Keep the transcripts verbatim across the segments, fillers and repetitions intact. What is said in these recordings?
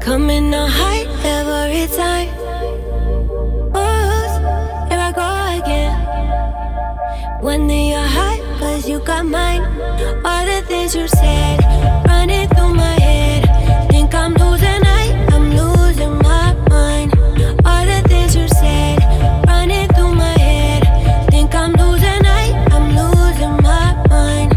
Coming on high every time. Ooh, here I go again. When you're high, cause you got mine. All the things you said running through my head. Think I'm losing, I, I'm losing my mind. All the things you said running through my head. Think I'm losing, I, I'm losing my mind.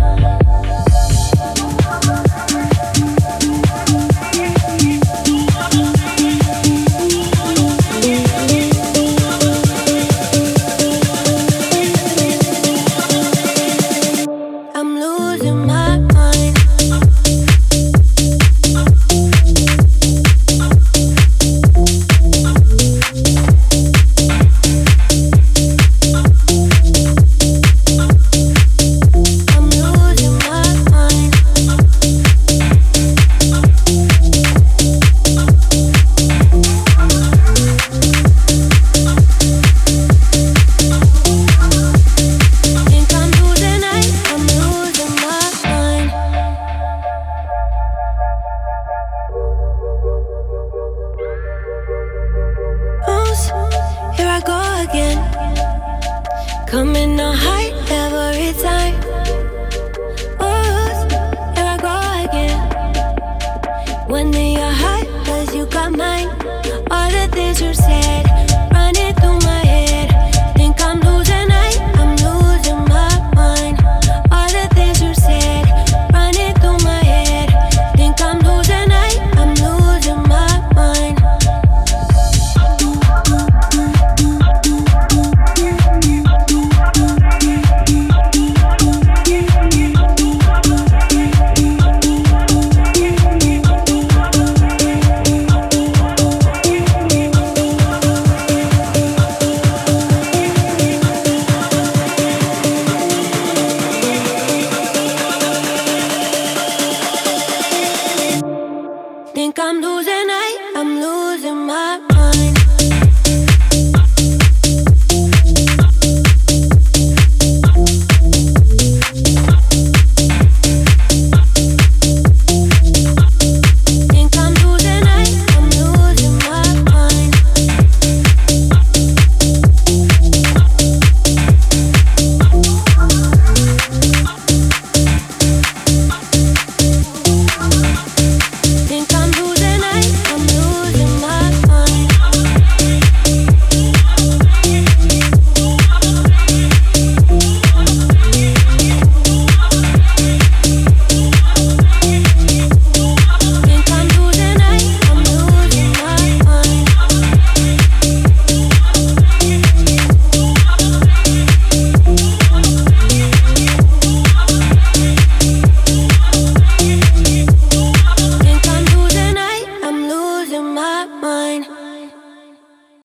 I'm losing my mind. I'm losing my mind. Think I'm losing, I, I'm losing my mind. Oops, here I go again. Coming on high